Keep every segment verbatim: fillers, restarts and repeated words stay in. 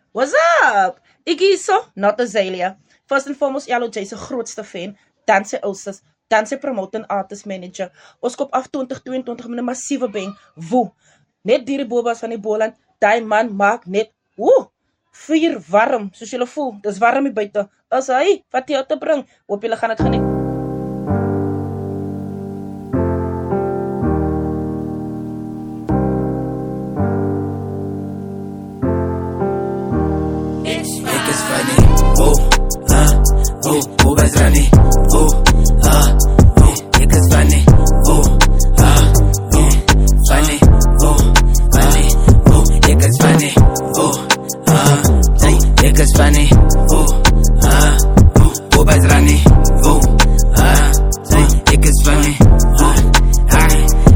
What's up? Ek hierso, not Azalea. First and foremost, Yellow J se grootste fan, dan sy oudste, dan sy promote en artist manager. Ons kop af twintig tweeëntwintig met 'n massiewe bang. Woe. Net die bobas van die Boland, daai man maak net woe. Vuur warm, soos julle voel. Dis warm hier buite. As hy wat jy te bring, hoop julle gaan dit geniet. Funny, oh, ah, oh, it is funny, oh, ah, oh, funny, oh, funny, oh, it is funny, oh, ah, oh, it is funny, oh, ah, oh, Boba's running, oh, ah, oh, it is funny, oh, ah,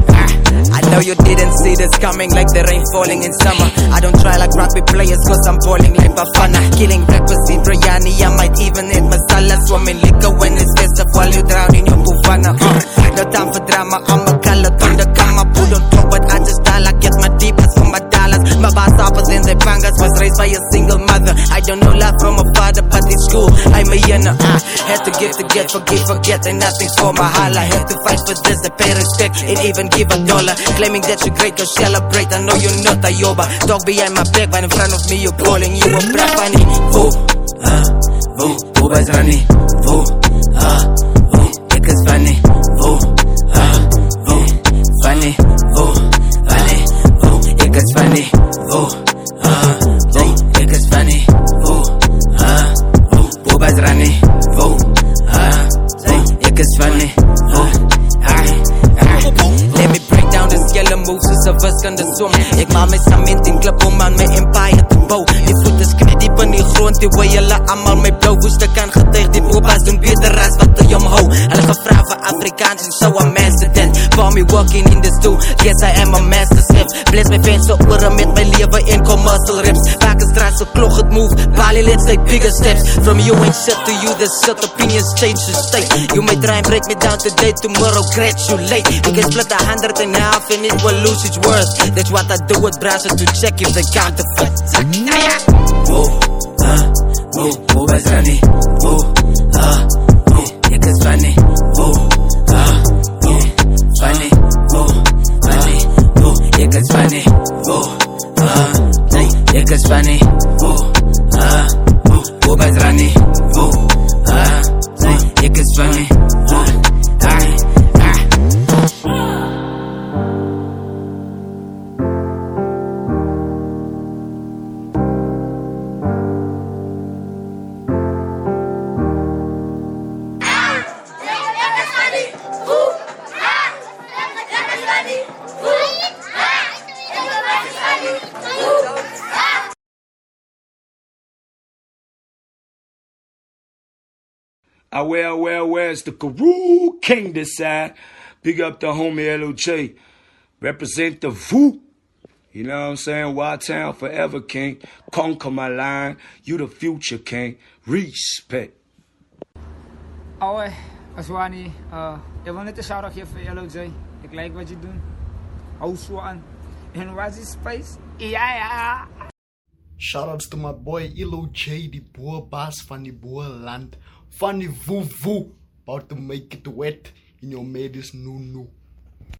ah. I know you didn't see this coming like the rain falling in summer. I don't try like rugby players cause I'm balling like Bafana. Killing breakfast in biryani, I might even eat masala. Swimming liquor when it's festive while you drown in your bufana. uh, No time for drama, I'm a color on the camera. Put on top but I just dial, I get my deepest from my dollars. My boss offers in the bangas, was raised by a single mother. I don't know love from a father but in school I'm a yearner. uh, Had to give to get, forgive, forget and nothing for my holla. Had to fight for this, the pay respect and even give a dollar. Claiming that you're great, go celebrate, I know you're not a yoba. Talk behind my back but in front of me you're calling you a brat funny. Oh, ah, oh, Boba's running. Oh, ah, oh, it is funny. Oh, ah, oh, funny. Oh, funny. Oh, it is funny. Oh, ah, oh, it is funny. Oh, ah, oh, Boba's running. Oh, ah, oh, it is funny. Oh, ah, ah. Let me break down this yellow moves as a verse kan de som. Ek maak my cement in klip om aan my empire te bou. Die voete sknie diep in die grond, die way hulle almal my blou woeste kan getuig. Die Boba's doen beter as wat hy omhou. Hulle gevra vir Afrikaans en so a master then. For me working in this too, yes I am a master chef. Bless my fans so ore met my lewe en commercial rips. Back is straat so klog het move, Bali let's take bigger steps. From you ain't shit to you, the shit opinions change the state. You may try and break me down today, tomorrow gratulate. We can split a hundred in half and it will lose its worth. That's what I do with browsers to check if they counterfeit. Oh, ah, oh, Boba's running. Oh, ah, oh, it is funny. Oh, ah, oh, funny. Oh, funny. Oh, it is funny. Oh, ah, oh, it is funny. Oh, ah, oh, Boba's running. Oh, ah, oh, it is funny. Oh, ah, ah. I well, well, where's the Karoo King this side? Big up the homie L O J. Represent the V U. You know what I'm saying? Y-Town forever, King. Conquer my line. You the future, King. Respect. Hoi, Aswani. Uh, ik wil net een shout-out geven voor L O J. Ik like wat je doet. Hou zo aan. En wat is space? Ja, ja. Shoutouts to my boy L O J, die boerbaas van die boerland. Van die woe woe. About to make it wet in your maid's nunu.